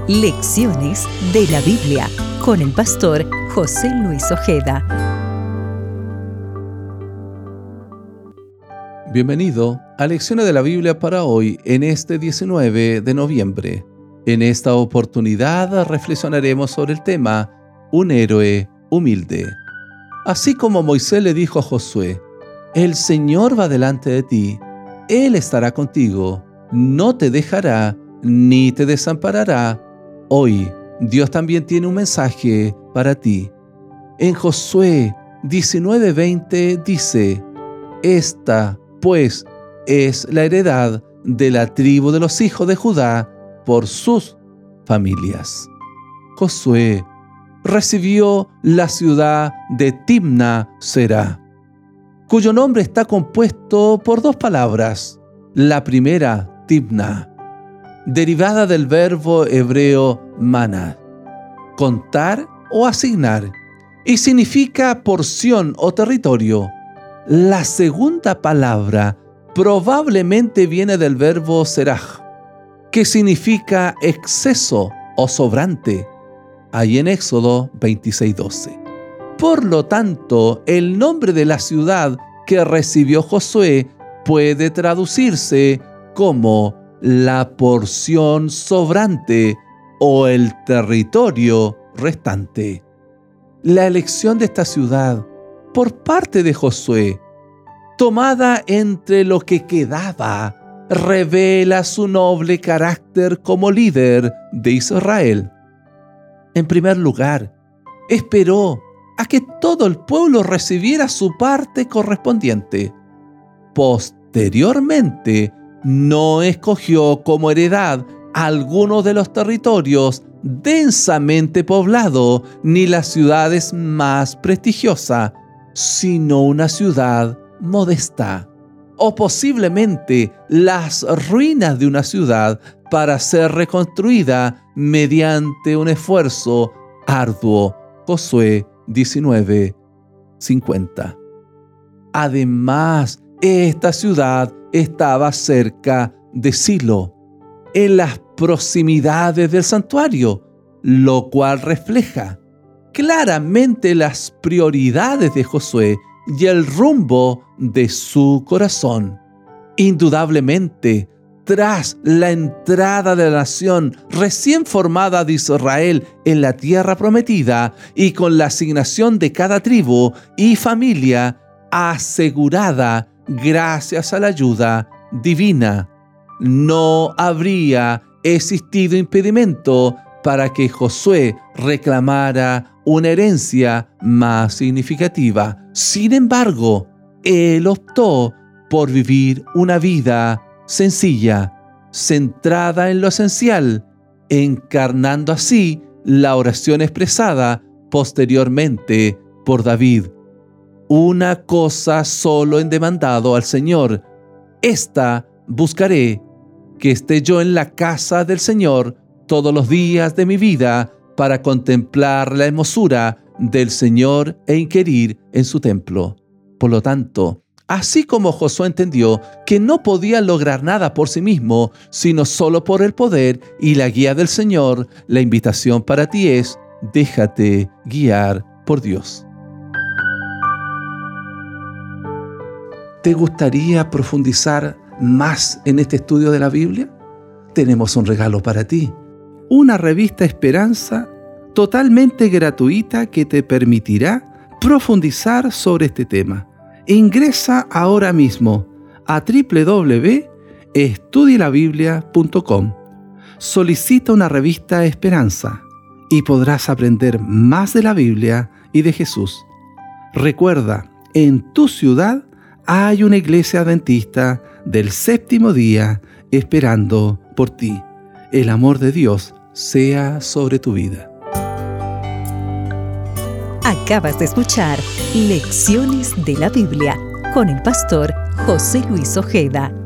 Lecciones de la Biblia con el pastor José Luis Ojeda. Bienvenido a Lecciones de la Biblia para hoy, en este 19 de noviembre. En esta oportunidad reflexionaremos sobre el tema Un héroe humilde. Así como Moisés le dijo a Josué: el Señor va delante de ti, Él estará contigo, no te dejará ni te desamparará. Hoy, Dios también tiene un mensaje para ti. En Josué 19:20 dice: Esta, pues, es la heredad de la tribu de los hijos de Judá por sus familias. Josué recibió la ciudad de Timna-Será, cuyo nombre está compuesto por dos palabras. La primera, Timna, derivada del verbo hebreo maná, contar o asignar, y significa porción o territorio. La segunda palabra probablemente viene del verbo seraj, que significa exceso o sobrante, ahí en Éxodo 26:12. Por lo tanto, el nombre de la ciudad que recibió Josué puede traducirse como la porción sobrante o el territorio restante. La elección de esta ciudad por parte de Josué, tomada entre lo que quedaba, revela su noble carácter como líder de Israel. En primer lugar, esperó a que todo el pueblo recibiera su parte correspondiente. Posteriormente, no escogió como heredad algunos de los territorios densamente poblados ni las ciudades más prestigiosas, sino una ciudad modesta, o posiblemente las ruinas de una ciudad para ser reconstruida mediante un esfuerzo arduo. Josué 19:50. Además, esta ciudad estaba cerca de Silo, en las proximidades del santuario, lo cual refleja claramente las prioridades de Josué y el rumbo de su corazón. Indudablemente, tras la entrada de la nación recién formada de Israel en la tierra prometida y con la asignación de cada tribu y familia asegurada gracias a la ayuda divina, no habría existido impedimento para que Josué reclamara una herencia más significativa. Sin embargo, él optó por vivir una vida sencilla, centrada en lo esencial, encarnando así la oración expresada posteriormente por David. Una cosa solo he demandado al Señor, esta buscaré, que esté yo en la casa del Señor todos los días de mi vida para contemplar la hermosura del Señor e inquirir en su templo. Por lo tanto, así como Josué entendió que no podía lograr nada por sí mismo, sino solo por el poder y la guía del Señor, la invitación para ti es: déjate guiar por Dios. ¿Te gustaría profundizar más en este estudio de la Biblia? Tenemos un regalo para ti: una revista Esperanza totalmente gratuita que te permitirá profundizar sobre este tema. Ingresa ahora mismo a www.estudielabiblia.com. Solicita una revista Esperanza y podrás aprender más de la Biblia y de Jesús. Recuerda, en tu ciudad hay una iglesia adventista del séptimo día esperando por ti. El amor de Dios sea sobre tu vida. Acabas de escuchar Lecciones de la Biblia con el pastor José Luis Ojeda.